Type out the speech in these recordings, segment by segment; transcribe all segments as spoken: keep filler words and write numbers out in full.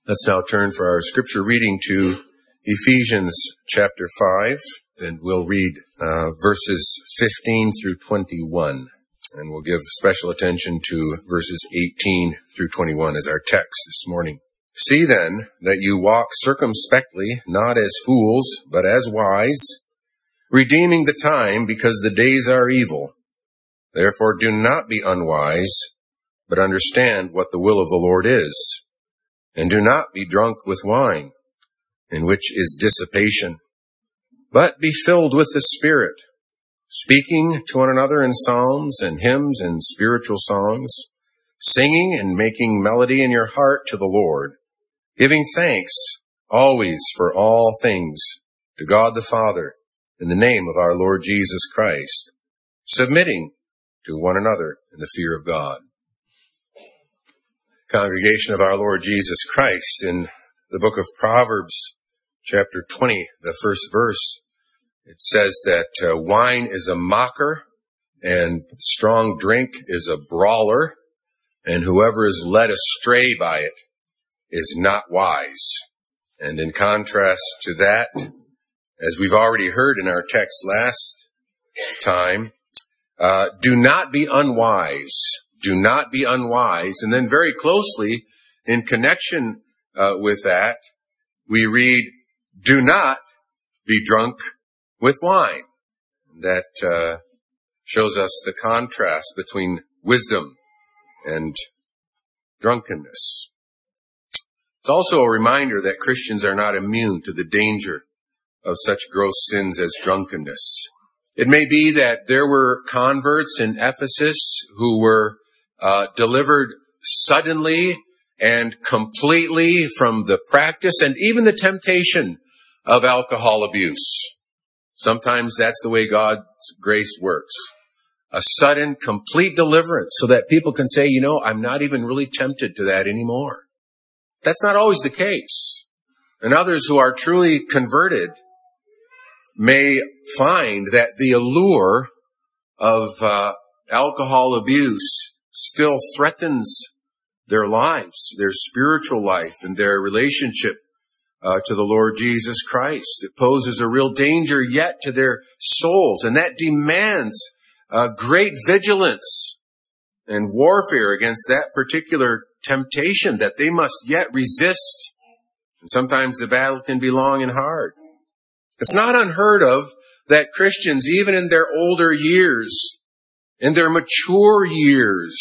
Let's now turn for our scripture reading to Ephesians chapter five, and we'll read uh, verses fifteen through twenty-one. And we'll give special attention to verses eighteen through twenty-one as our text this morning. See then that you walk circumspectly, not as fools, but as wise, redeeming the time, because the days are evil. Therefore do not be unwise, but understand what the will of the Lord is. And do not be drunk with wine, in which is dissipation, but be filled with the Spirit, speaking to one another in psalms and hymns and spiritual songs, singing and making melody in your heart to the Lord, giving thanks always for all things to God the Father in the name of our Lord Jesus Christ, submitting to one another in the fear of God. Congregation of our Lord Jesus Christ, in the book of Proverbs, chapter twenty, the first verse, it says that uh, wine is a mocker and strong drink is a brawler, and whoever is led astray by it is not wise. And in contrast to that, as we've already heard in our text last time, uh, do not be unwise. Do not be unwise. And then very closely, in connection uh, with that, we read, do not be drunk with wine. That uh, shows us the contrast between wisdom and drunkenness. It's also a reminder that Christians are not immune to the danger of such gross sins as drunkenness. It may be that there were converts in Ephesus who were uh, delivered suddenly and completely from the practice and even the temptation of alcohol abuse. Sometimes that's the way God's grace works. A sudden, complete deliverance so that people can say, you know, I'm not even really tempted to that anymore. That's not always the case. And others who are truly converted may find that the allure of uh, alcohol abuse still threatens their lives, their spiritual life, and their relationship uh, to the Lord Jesus Christ. It poses a real danger yet to their souls, and that demands uh, great vigilance and warfare against that particular temptation that they must yet resist. And sometimes the battle can be long and hard. It's not unheard of that Christians, even in their older years, in their mature years,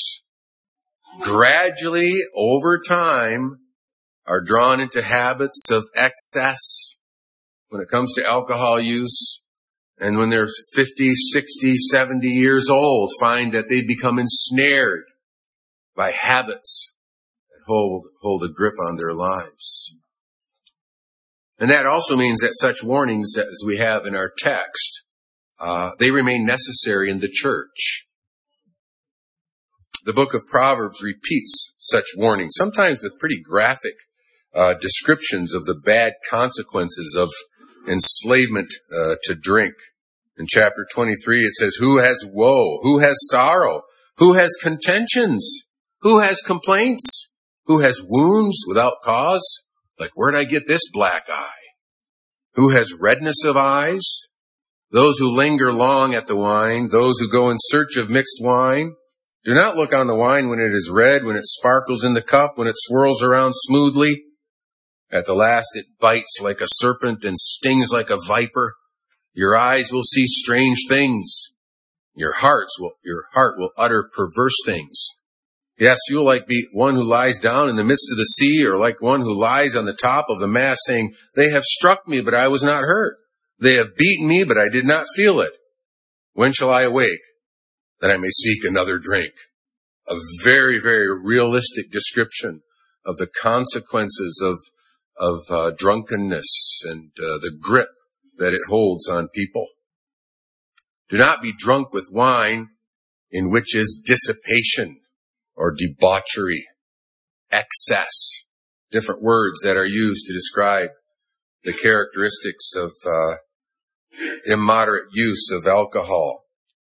gradually, over time, are drawn into habits of excess when it comes to alcohol use. And when they're fifty, sixty, seventy years old, find that they become ensnared by habits that hold, hold a grip on their lives. And that also means that such warnings as we have in our text, uh, they remain necessary in the church. The book of Proverbs repeats such warnings, sometimes with pretty graphic uh, descriptions of the bad consequences of enslavement uh, to drink. In chapter twenty-three, it says, who has woe? Who has sorrow? Who has contentions? Who has complaints? Who has wounds without cause? Like, where'd I get this black eye? Who has redness of eyes? Those who linger long at the wine, those who go in search of mixed wine. Do not look on the wine when it is red, when it sparkles in the cup, when it swirls around smoothly. At the last it bites like a serpent and stings like a viper. Your eyes will see strange things. Your hearts will, your heart will utter perverse things. Yes, you'll like be one who lies down in the midst of the sea, or like one who lies on the top of the mast saying, they have struck me, but I was not hurt. They have beaten me, but I did not feel it. When shall I awake, that I may seek another drink? A very, very realistic description of the consequences of, of uh, drunkenness and uh, the grip that it holds on people. Do not be drunk with wine, in which is dissipation or debauchery, excess, different words that are used to describe the characteristics of uh, immoderate use of alcohol.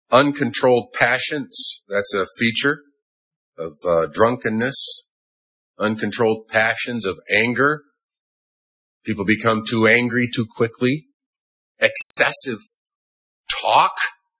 Uncontrolled passions, that's a feature of uh, drunkenness. uncontrolled passions of anger. People become too angry too quickly. Excessive talk,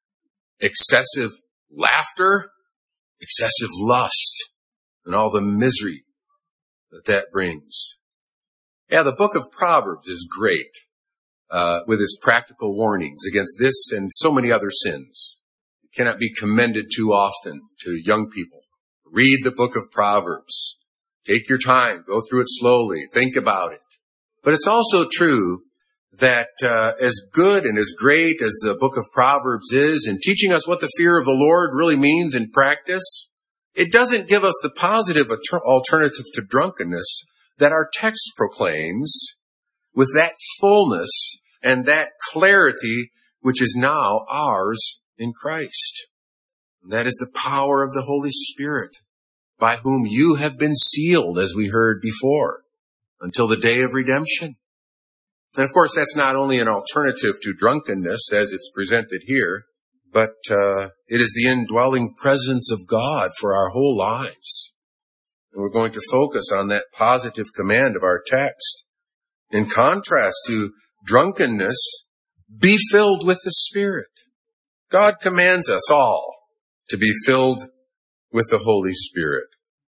excessive laughter, excessive lust, and all the misery that that brings. Yeah, the book of Proverbs is great uh, with its practical warnings against this and so many other sins. It cannot be commended too often to young people. Read the book of Proverbs. Take your time. Go through it slowly. Think about it. But it's also true that uh, as good and as great as the book of Proverbs is in teaching us what the fear of the Lord really means in practice, it doesn't give us the positive alternative to drunkenness that our text proclaims with that fullness and that clarity which is now ours in Christ. And that is the power of the Holy Spirit, by whom you have been sealed, as we heard before, until the day of redemption. And of course, that's not only an alternative to drunkenness as it's presented here, but uh, it is the indwelling presence of God for our whole lives. And we're going to focus on that positive command of our text. In contrast to drunkenness, be filled with the Spirit. God commands us all to be filled with the Holy Spirit.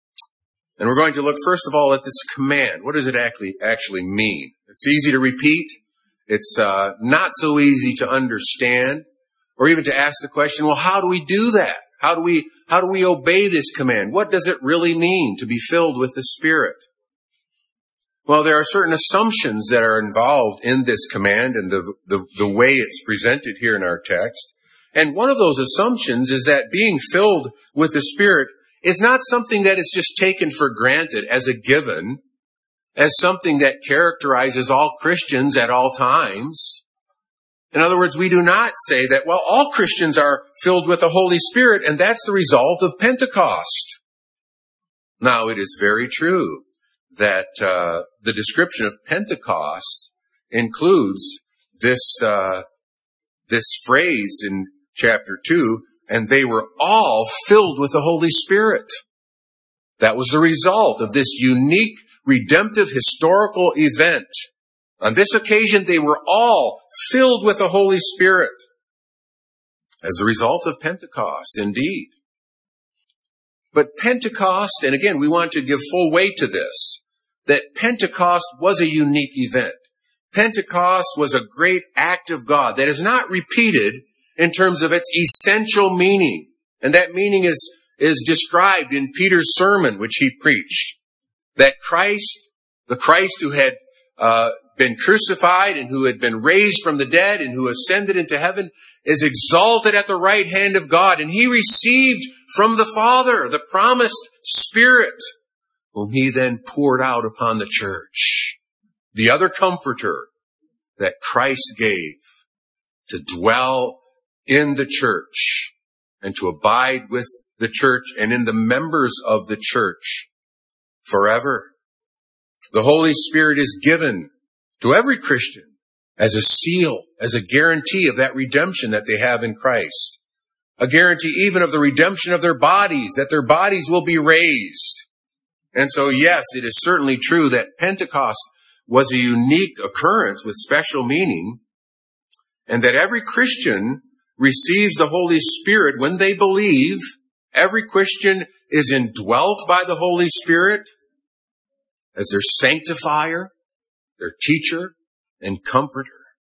And we're going to look first of all at this command. What does it actually actually mean? It's easy to repeat. It's uh, not so easy to understand, or even to ask the question, well, how do we do that? How do we how do we obey this command? What does it really mean to be filled with the Spirit? Well, there are certain assumptions that are involved in this command and the, the, the way it's presented here in our text. And one of those assumptions is that being filled with the Spirit is not something that is just taken for granted as a given, as something that characterizes all Christians at all times. In other words, we do not say that, well, all Christians are filled with the Holy Spirit, and that's the result of Pentecost. Now, it is very true that uh, the description of Pentecost includes this uh, this phrase in chapter two, and they were all filled with the Holy Spirit. That was the result of this unique, redemptive, historical event. On this occasion, they were all filled with the Holy Spirit as a result of Pentecost, indeed. But Pentecost, and again, we want to give full weight to this, that Pentecost was a unique event. Pentecost was a great act of God that is not repeated in terms of its essential meaning. And that meaning is, is described in Peter's sermon, which he preached. That Christ, the Christ who had uh, been crucified and who had been raised from the dead and who ascended into heaven, is exalted at the right hand of God. And he received from the Father the promised Spirit, whom he then poured out upon the church. The other comforter that Christ gave to dwell in the church and to abide with the church and in the members of the church forever. The Holy Spirit is given to every Christian as a seal, as a guarantee of that redemption that they have in Christ. A guarantee even of the redemption of their bodies, that their bodies will be raised. And so, yes, it is certainly true that Pentecost was a unique occurrence with special meaning, and that every Christian receives the Holy Spirit when they believe. Every Christian is indwelt by the Holy Spirit as their sanctifier, their teacher, and comforter.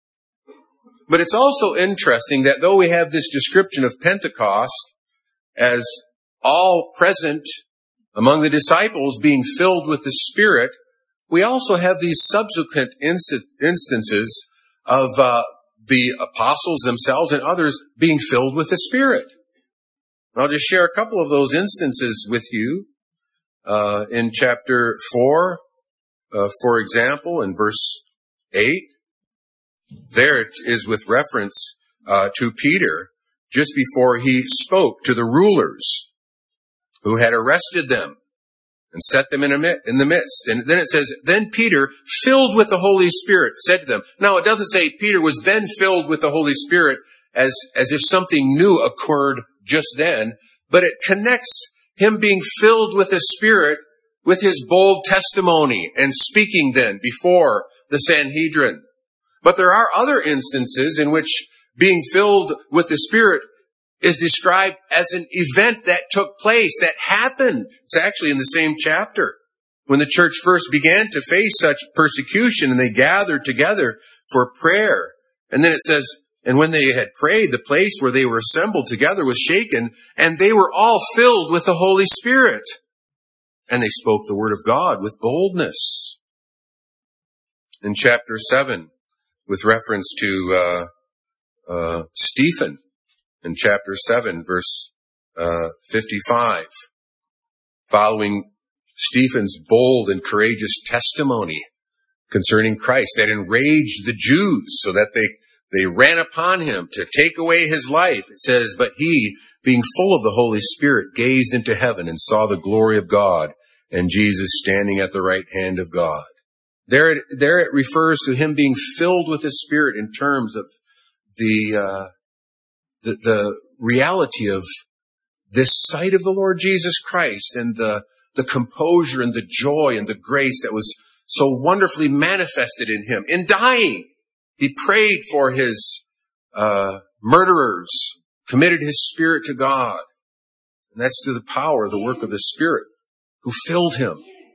But it's also interesting that though we have this description of Pentecost as all present among the disciples being filled with the Spirit, we also have these subsequent inst- instances of uh, the apostles themselves and others being filled with the Spirit. I'll just share a couple of those instances with you. Uh, in chapter four, uh, for example, in verse eight, there it is with reference uh, to Peter just before he spoke to the rulers who had arrested them and set them in, a, in the midst. And then it says, then Peter, filled with the Holy Spirit, said to them. Now, it doesn't say Peter was then filled with the Holy Spirit as, as if something new occurred just then, but it connects him being filled with the Spirit with his bold testimony and speaking then before the Sanhedrin. But there are other instances in which being filled with the Spirit is described as an event that took place, that happened. It's actually in the same chapter. When the church first began to face such persecution and they gathered together for prayer. And then it says, and when they had prayed, the place where they were assembled together was shaken, and they were all filled with the Holy Spirit. And they spoke the word of God with boldness. In chapter seven, with reference to uh, uh, Stephen, in chapter seven, verse uh, fifty-five, following Stephen's bold and courageous testimony concerning Christ that enraged the Jews so that they, they ran upon him to take away his life. It says, but he, being full of the Holy Spirit, gazed into heaven and saw the glory of God and Jesus standing at the right hand of God. There it, there it refers to him being filled with the Spirit in terms of the, uh, the, the reality of this sight of the Lord Jesus Christ and the the composure and the joy and the grace that was so wonderfully manifested in him. In dying, he prayed for his uh murderers, committed his spirit to God. And that's through the power of the work of the Spirit who filled him.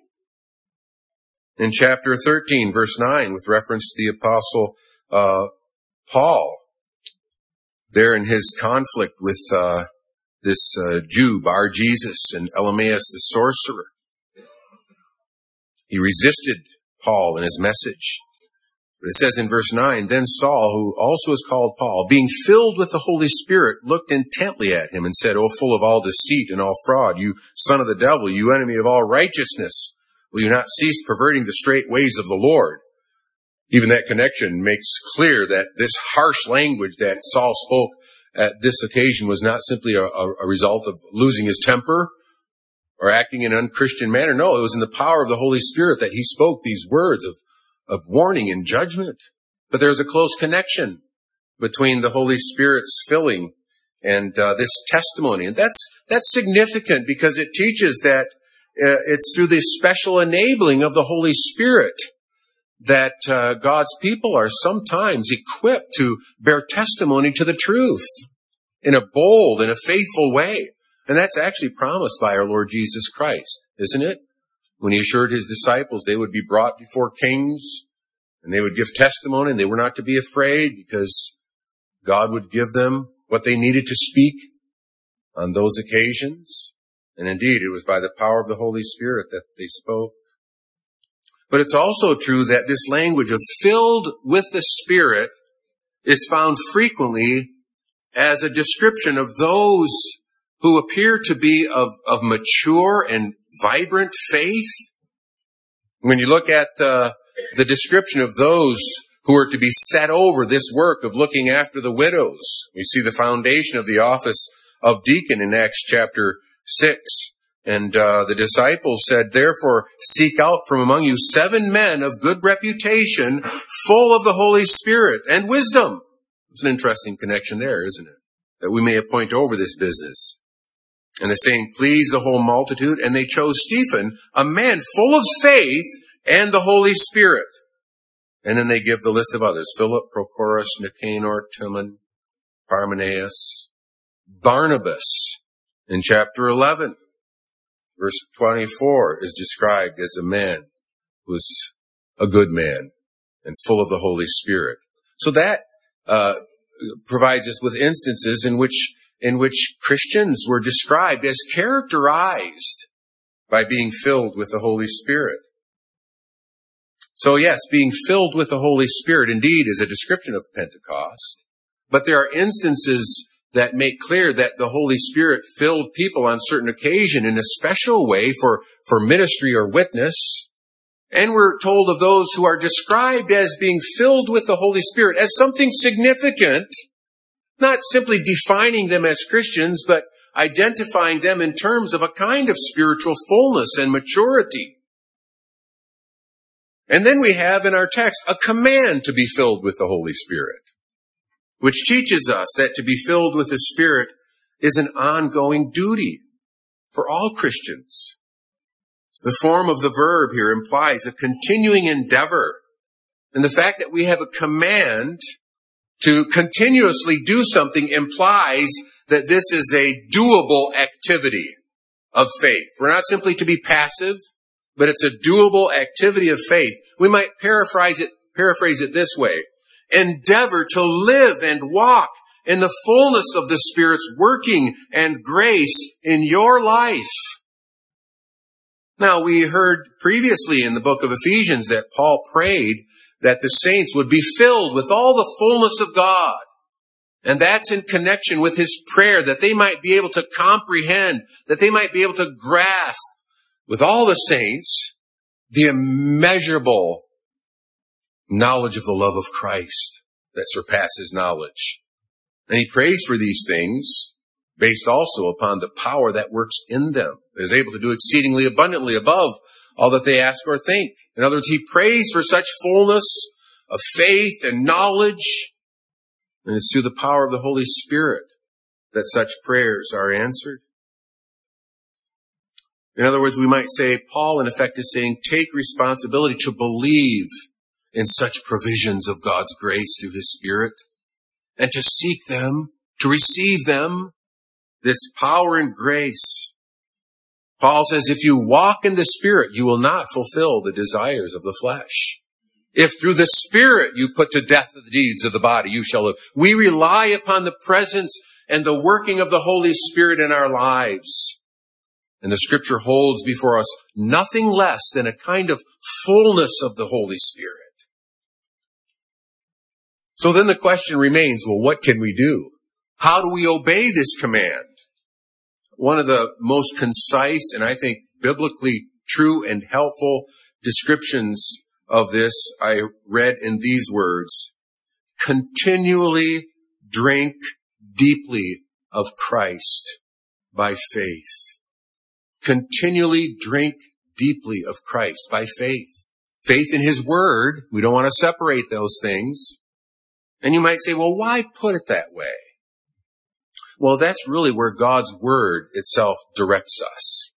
In chapter thirteen, verse nine, with reference to the apostle uh Paul, there in his conflict with uh this uh, Jew, Bar Jesus, and Elymas the sorcerer. He resisted Paul in his message. But it says in verse nine, then Saul, who also is called Paul, being filled with the Holy Spirit, looked intently at him and said, O full of all deceit and all fraud, you son of the devil, you enemy of all righteousness, will you not cease perverting the straight ways of the Lord? Even that connection makes clear that this harsh language that Saul spoke at this occasion was not simply a, a result of losing his temper or acting in an unchristian manner. No, it was in the power of the Holy Spirit that he spoke these words of, of warning and judgment. But there's a close connection between the Holy Spirit's filling and uh, this testimony. And that's, that's significant because it teaches that uh, it's through this special enabling of the Holy Spirit that uh, God's people are sometimes equipped to bear testimony to the truth in a bold and a faithful way. And that's actually promised by our Lord Jesus Christ, isn't it? When he assured his disciples they would be brought before kings and they would give testimony and they were not to be afraid because God would give them what they needed to speak on those occasions. And indeed, it was by the power of the Holy Spirit that they spoke. But it's also true that this language of filled with the Spirit is found frequently as a description of those who appear to be of, of mature and vibrant faith. When you look at uh, the description of those who are to be set over this work of looking after the widows, we see the foundation of the office of deacon in Acts chapter six. And uh, the disciples said, therefore, seek out from among you seven men of good reputation, full of the Holy Spirit and wisdom. It's an interesting connection there, isn't it? That we may appoint over this business. And the saying pleased the whole multitude, and they chose Stephen, a man full of faith and the Holy Spirit. And then they give the list of others: Philip, Prochorus, Nicanor, Timon, Parmenas, Barnabas. In chapter eleven, verse twenty-four is described as a man who was a good man and full of the Holy Spirit. So that uh provides us with instances in which in which Christians were described as characterized by being filled with the Holy Spirit. So yes, being filled with the Holy Spirit indeed is a description of Pentecost, but there are instances that make clear that the Holy Spirit filled people on certain occasion in a special way for, for ministry or witness. And we're told of those who are described as being filled with the Holy Spirit as something significant, not simply defining them as Christians, but identifying them in terms of a kind of spiritual fullness and maturity. And then we have in our text a command to be filled with the Holy Spirit, which teaches us that to be filled with the Spirit is an ongoing duty for all Christians. The form of the verb here implies a continuing endeavor. And the fact that we have a command to continuously do something implies that this is a doable activity of faith. We're not simply to be passive, but it's a doable activity of faith. We might paraphrase it, paraphrase it this way. Endeavor to live and walk in the fullness of the Spirit's working and grace in your life. Now, we heard previously in the book of Ephesians that Paul prayed that the saints would be filled with all the fullness of God. And that's in connection with his prayer that they might be able to comprehend, that they might be able to grasp with all the saints the immeasurable knowledge of the love of Christ that surpasses knowledge. And he prays for these things based also upon the power that works in them, that is able to do exceedingly abundantly above all that they ask or think. In other words, he prays for such fullness of faith and knowledge, and it's through the power of the Holy Spirit that such prayers are answered. In other words, we might say, Paul in effect is saying, take responsibility to believe in such provisions of God's grace through his Spirit, and to seek them, to receive them, this power and grace. Paul says, if you walk in the Spirit, you will not fulfill the desires of the flesh. If through the Spirit you put to death the deeds of the body, you shall live. We rely upon the presence and the working of the Holy Spirit in our lives. And the Scripture holds before us nothing less than a kind of fullness of the Holy Spirit. So then the question remains, well, what can we do? How do we obey this command? One of the most concise and I think biblically true and helpful descriptions of this I read in these words: continually drink deeply of Christ by faith. Continually drink deeply of Christ by faith. Faith in his word. We don't want to separate those things. And you might say, well, why put it that way? Well, that's really where God's word itself directs us.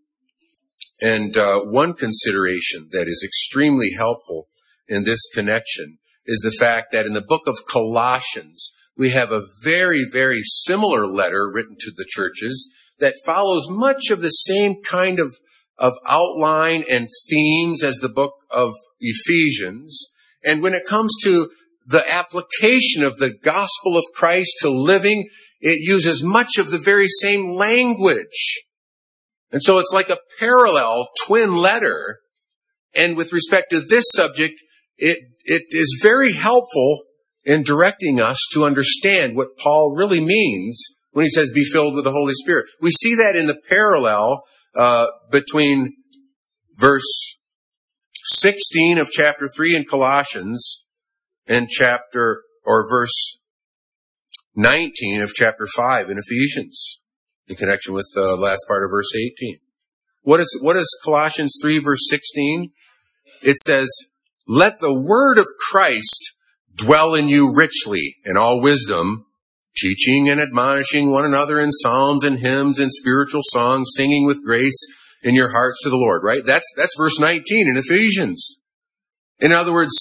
And uh, one consideration that is extremely helpful in this connection is the fact that in the book of Colossians, we have a very, very similar letter written to the churches that follows much of the same kind of, of outline and themes as the book of Ephesians. And when it comes to the application of the gospel of Christ to living, it uses much of the very same language. And so it's like a parallel twin letter. And with respect to this subject, it, it is very helpful in directing us to understand what Paul really means when he says, be filled with the Holy Spirit. We see that in the parallel uh, between verse sixteen of chapter three in Colossians and chapter, or verse nineteen of chapter five in Ephesians, in connection with the last part of verse eighteen. What is, what is Colossians three verse sixteen? It says, let the word of Christ dwell in you richly in all wisdom, teaching and admonishing one another in psalms and hymns and spiritual songs, singing with grace in your hearts to the Lord, right? That's, that's verse nineteen in Ephesians. In other words,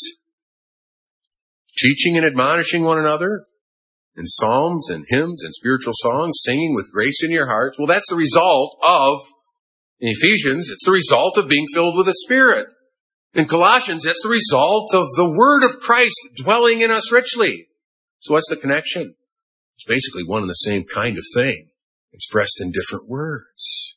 teaching and admonishing one another in psalms and hymns and spiritual songs, singing with grace in your hearts. Well, that's the result of, in Ephesians, it's the result of being filled with the Spirit. In Colossians, it's the result of the word of Christ dwelling in us richly. So what's the connection? It's basically one and the same kind of thing, expressed in different words.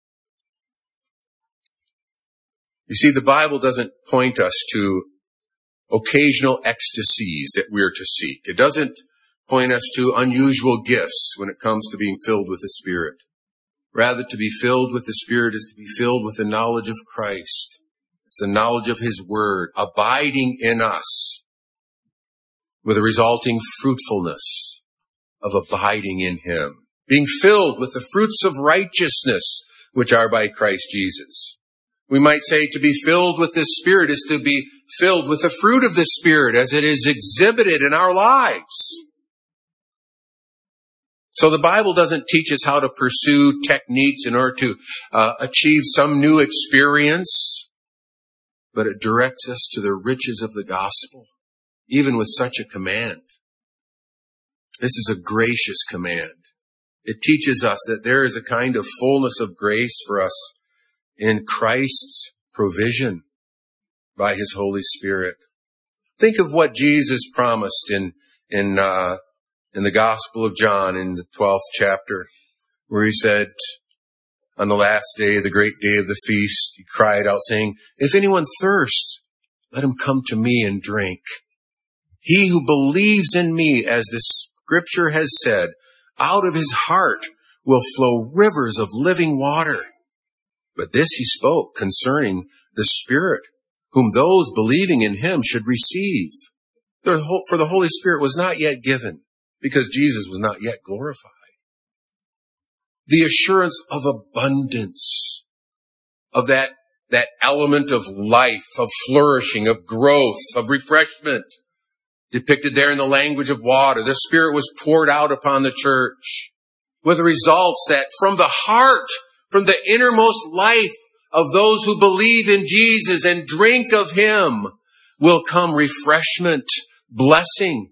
You see, the Bible doesn't point us to occasional ecstasies that we are to seek. It doesn't point us to unusual gifts when it comes to being filled with the Spirit. Rather, to be filled with the Spirit is to be filled with the knowledge of Christ. It's the knowledge of his word abiding in us with a resulting fruitfulness of abiding in him. Being filled with the fruits of righteousness which are by Christ Jesus. We might say to be filled with this Spirit is to be filled with the fruit of the Spirit as it is exhibited in our lives. So the Bible doesn't teach us how to pursue techniques in order to uh, achieve some new experience, but it directs us to the riches of the gospel, even with such a command. This is a gracious command. It teaches us that there is a kind of fullness of grace for us in Christ's provision by his Holy Spirit. Think of what Jesus promised in, in, uh, in the Gospel of John in the twelfth chapter, where he said, on the last day, the great day of the feast, he cried out saying, if anyone thirsts, let him come to me and drink. He who believes in me, as the scripture has said, out of his heart will flow rivers of living water. But this he spoke concerning the Spirit, whom those believing in him should receive. For the Holy Spirit was not yet given, because Jesus was not yet glorified. The assurance of abundance, of that, that element of life, of flourishing, of growth, of refreshment, depicted there in the language of water. The Spirit was poured out upon the church, with the results that from the heart, from the innermost life of those who believe in Jesus and drink of him, will come refreshment, blessing.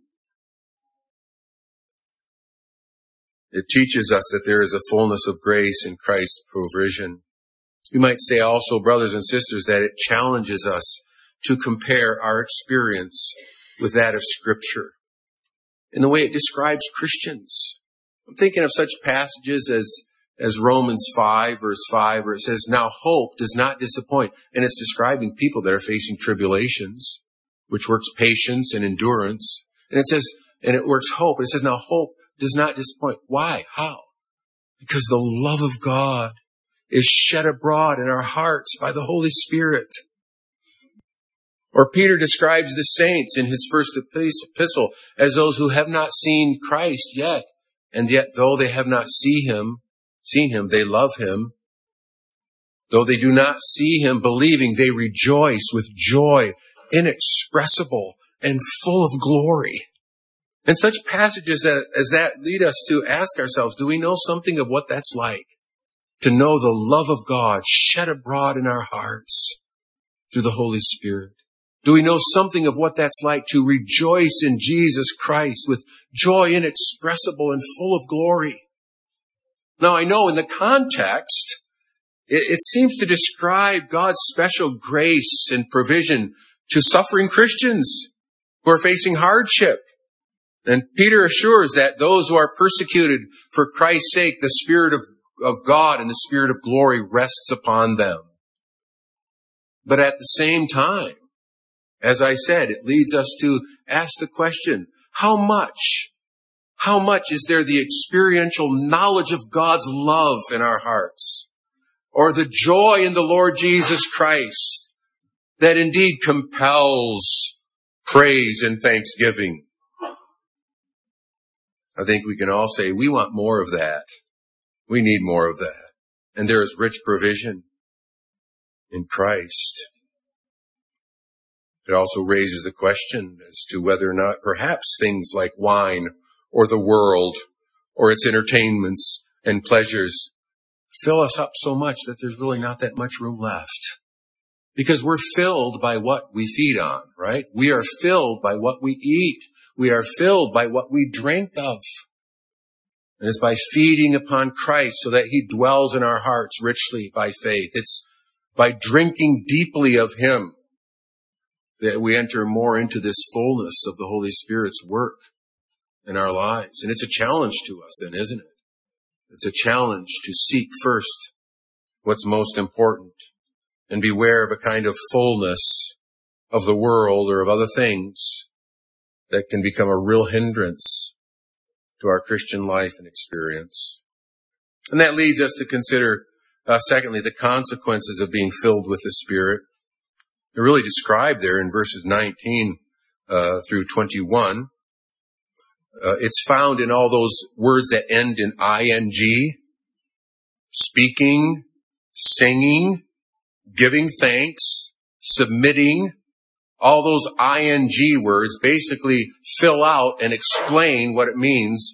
It teaches us that there is a fullness of grace in Christ's provision. You might say also, brothers and sisters, that it challenges us to compare our experience with that of Scripture in the way it describes Christians. I'm thinking of such passages as, as Romans five, verse five, where it says, now hope does not disappoint. And it's describing people that are facing tribulations, which works patience and endurance. And it says, and it works hope. It says, now hope does not disappoint. Why? How? Because the love of God is shed abroad in our hearts by the Holy Spirit. Or Peter describes the saints in his first epistle as those who have not seen Christ yet, and yet though they have not see him, seen him, they love him. Though they do not see him believing, they rejoice with joy inexpressible and full of glory. And such passages as that lead us to ask ourselves, do we know something of what that's like? To know the love of God shed abroad in our hearts through the Holy Spirit. Do we know something of what that's like to rejoice in Jesus Christ with joy inexpressible and full of glory? Now, I know in the context, it, it seems to describe God's special grace and provision to suffering Christians who are facing hardship. And Peter assures that those who are persecuted for Christ's sake, the Spirit of, of God and the Spirit of glory rests upon them. But at the same time, as I said, it leads us to ask the question, how much, how much is there the experiential knowledge of God's love in our hearts? Or the joy in the Lord Jesus Christ that indeed compels praise and thanksgiving? I think we can all say we want more of that. We need more of that. And there is rich provision in Christ. It also raises the question as to whether or not perhaps things like wine or the world or its entertainments and pleasures fill us up so much that there's really not that much room left. Because we're filled by what we feed on, right? We are filled by what we eat. We are filled by what we drink of. And it's by feeding upon Christ so that he dwells in our hearts richly by faith. It's by drinking deeply of him that we enter more into this fullness of the Holy Spirit's work in our lives. And it's a challenge to us then, isn't it? It's a challenge to seek first what's most important and beware of a kind of fullness of the world or of other things that can become a real hindrance to our Christian life and experience. And that leads us to consider, uh, secondly, the consequences of being filled with the Spirit. They're really described there in verses nineteen uh, through twenty-one. Uh, it's found in all those words that end in ing, speaking, singing, giving thanks, submitting. All those ing words basically fill out and explain what it means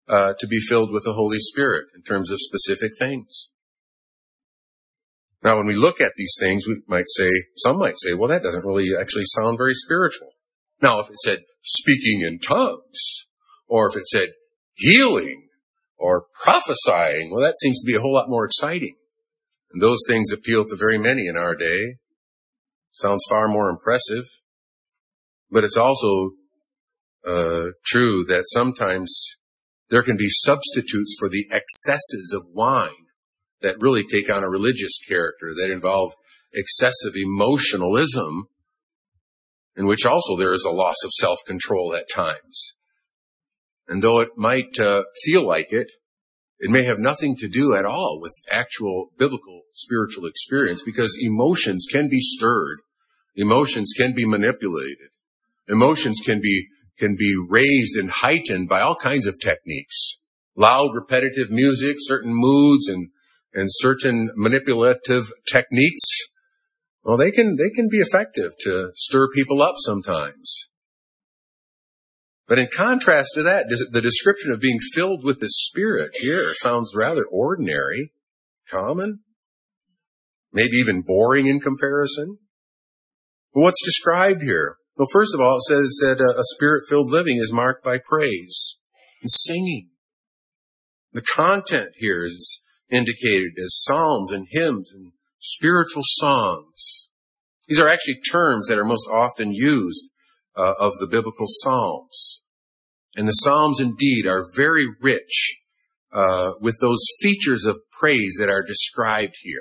uh, to be filled with the Holy Spirit in terms of specific things. Now, when we look at these things, we might say, some might say, well, that doesn't really actually sound very spiritual. Now, if it said speaking in tongues, or if it said healing, or prophesying, well, that seems to be a whole lot more exciting. And those things appeal to very many in our day. Sounds far more impressive. But it's also uh, true that sometimes there can be substitutes for the excesses of wine that really take on a religious character, that involve excessive emotionalism, in which also there is a loss of self-control at times. And though it might uh, feel like it, it may have nothing to do at all with actual biblical spiritual experience, because emotions can be stirred. Emotions can be manipulated. Emotions can be can be raised and heightened by all kinds of techniques. Loud, repetitive music, certain moods, and and certain manipulative techniques. Well, they can they can be effective to stir people up sometimes. But in contrast to that, the description of being filled with the Spirit here sounds rather ordinary, common, maybe even boring in comparison. But what's described here? Well, first of all, it says that a Spirit-filled living is marked by praise and singing. The content here is indicated as psalms and hymns and spiritual songs. These are actually terms that are most often used uh, of the biblical Psalms. And the Psalms indeed are very rich uh, with those features of praise that are described here.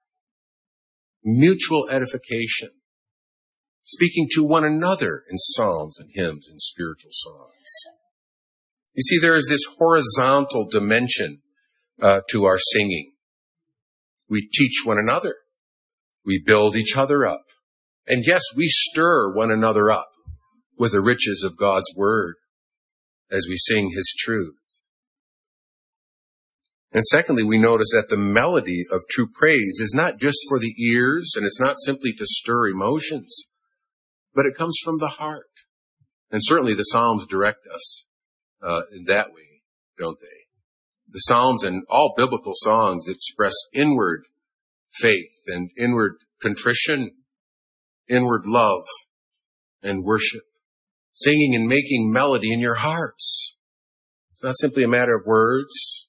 Mutual edification. Speaking to one another in psalms and hymns and spiritual songs. You see, there is this horizontal dimension uh, to our singing. We teach one another. We build each other up. And yes, we stir one another up with the riches of God's word as we sing his truth. And secondly, we notice that the melody of true praise is not just for the ears, and it's not simply to stir emotions, but it comes from the heart. And certainly the Psalms direct us uh, in that way, don't they? The Psalms and all biblical songs express inward faith and inward contrition, inward love and worship, singing and making melody in your hearts. It's not simply a matter of words.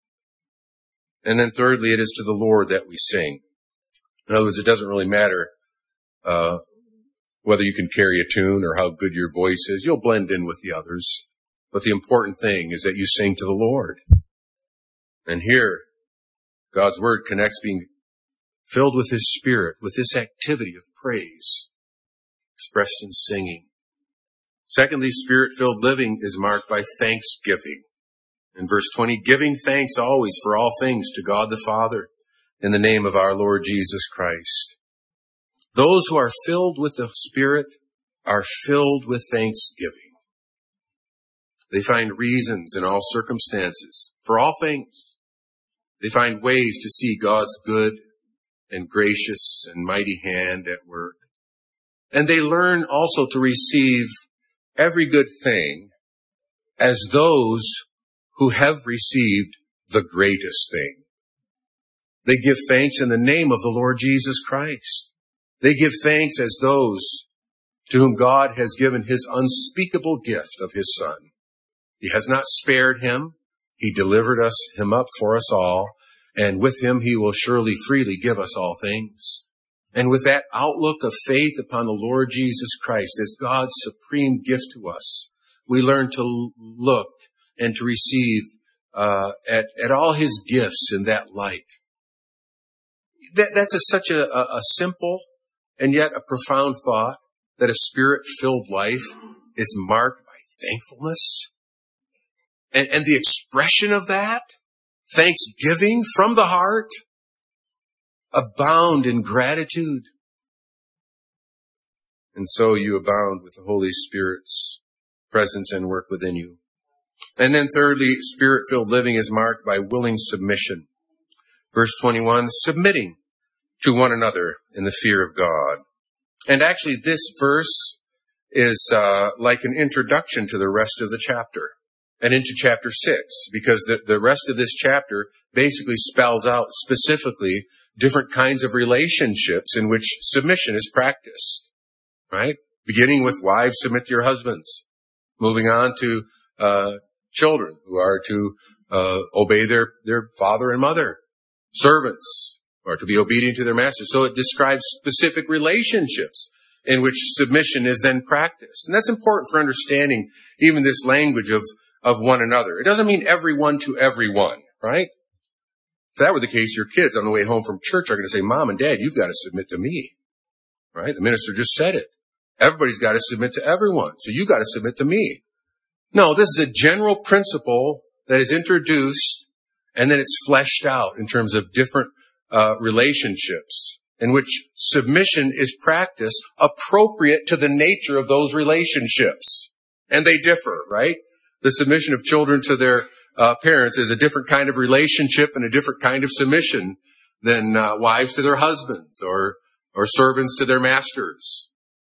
And then thirdly, it is to the Lord that we sing. In other words, it doesn't really matter uh whether you can carry a tune or how good your voice is. You'll blend in with the others. But the important thing is that you sing to the Lord. And here, God's word connects being filled with his Spirit, with this activity of praise, expressed in singing. Secondly, Spirit-filled living is marked by thanksgiving. In verse twenty, giving thanks always for all things to God the Father in the name of our Lord Jesus Christ. Those who are filled with the Spirit are filled with thanksgiving. They find reasons in all circumstances for all things. They find ways to see God's good and gracious and mighty hand at work. And they learn also to receive every good thing as those who have received the greatest thing. They give thanks in the name of the Lord Jesus Christ. They give thanks as those to whom God has given his unspeakable gift of his Son. He has not spared him. He delivered us, him up for us all. And with him, he will surely freely give us all things. And with that outlook of faith upon the Lord Jesus Christ as God's supreme gift to us, we learn to look and to receive uh, at, at all his gifts in that light. That, that's a, such a, a, a simple and yet a profound thought, that a Spirit-filled life is marked by thankfulness. And, and the expression of that, thanksgiving from the heart, abound in gratitude. And so you abound with the Holy Spirit's presence and work within you. And then thirdly, Spirit-filled living is marked by willing submission. Verse twenty-one, submitting to one another in the fear of God. And actually this verse is uh, like an introduction to the rest of the chapter. and into chapter six, because the, the rest of this chapter basically spells out specifically different kinds of relationships in which submission is practiced, right? Beginning with wives, submit to your husbands. Moving on to uh children who are to uh obey their, their father and mother. Servants are to be obedient to their masters. So it describes specific relationships in which submission is then practiced. And that's important for understanding even this language of, of one another. It doesn't mean everyone to everyone, right? If that were the case, your kids on the way home from church are going to say, Mom and Dad, you've got to submit to me, right? The minister just said it. Everybody's got to submit to everyone. So you got to submit to me. No, this is a general principle that is introduced and then it's fleshed out in terms of different uh, relationships in which submission is practiced appropriate to the nature of those relationships. And they differ, right? The submission of children to their uh, parents is a different kind of relationship and a different kind of submission than uh, wives to their husbands or or servants to their masters.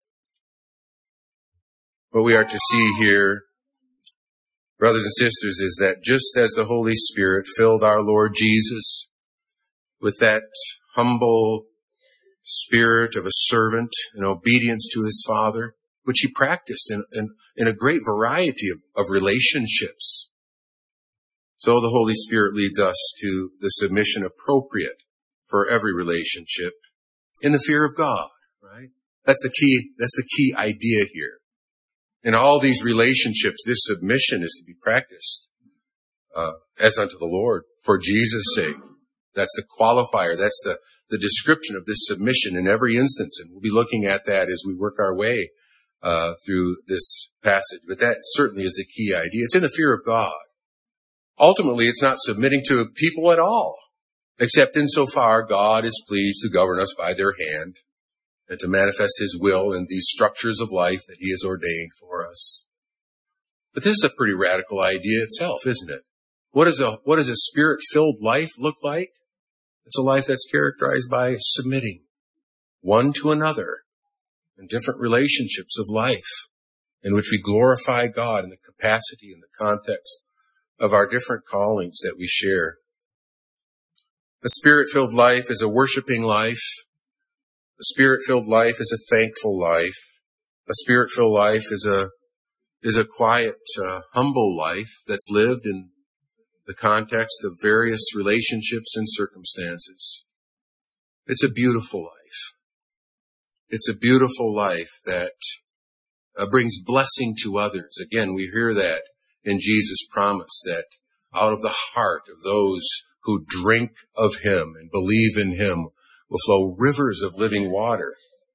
What we are to see here, brothers and sisters, is that just as the Holy Spirit filled our Lord Jesus with that humble spirit of a servant in obedience to his Father, which he practiced in, in, in a great variety of, of relationships, so the Holy Spirit leads us to the submission appropriate for every relationship in the fear of God, right? That's the key, that's the key idea here. In all these relationships, this submission is to be practiced uh, as unto the Lord for Jesus' sake. That's the qualifier. That's the, the description of this submission in every instance. And we'll be looking at that as we work our way uh, through this passage. But that certainly is the key idea. It's in the fear of God. Ultimately, it's not submitting to people at all, except insofar God is pleased to govern us by their hand and to manifest his will in these structures of life that he has ordained for us. But this is a pretty radical idea itself, isn't it? What is a, what does a spirit-filled life look like? It's a life that's characterized by submitting one to another in different relationships of life in which we glorify God in the capacity and the context of our different callings that we share. A spirit-filled life is a worshiping life. A spirit-filled life is a thankful life. A spirit-filled life is a is a quiet, uh, humble life that's lived in the context of various relationships and circumstances. It's a beautiful life. It's a beautiful life that uh, brings blessing to others. Again, we hear that in Jesus' promise that out of the heart of those who drink of him and believe in him will flow rivers of living water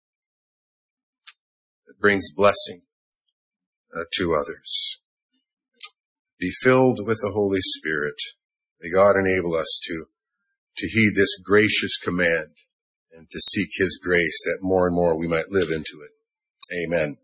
that brings blessing uh, to others. Be filled with the Holy Spirit. May God enable us to, to heed this gracious command and to seek his grace that more and more we might live into it. Amen.